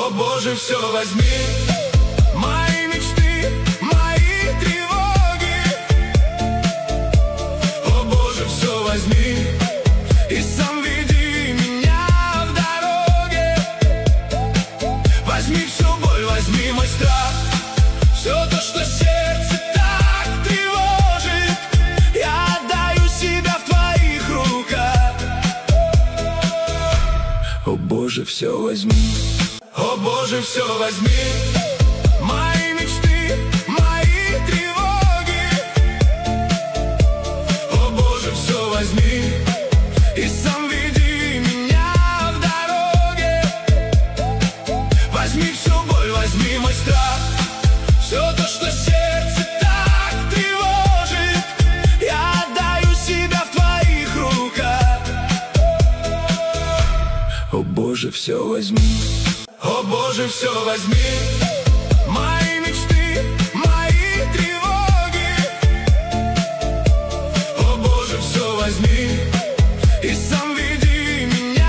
О Боже, все возьми, мои мечты, мои тревоги. О Боже, все возьми и сам веди меня в дороге. Возьми всю боль, возьми мой страх, все то, что сердце так тревожит. Я отдаю себя в твоих руках. О Боже, все возьми. О Боже, все возьми, мои мечты, мои тревоги. О Боже, все возьми и сам веди меня в дороге. Возьми всю боль, возьми мой страх, все то, что сердце так тревожит. Я отдаю себя в твоих руках. О Боже, все возьми. О Боже, все возьми, мои мечты, мои тревоги. О Боже, все возьми и сам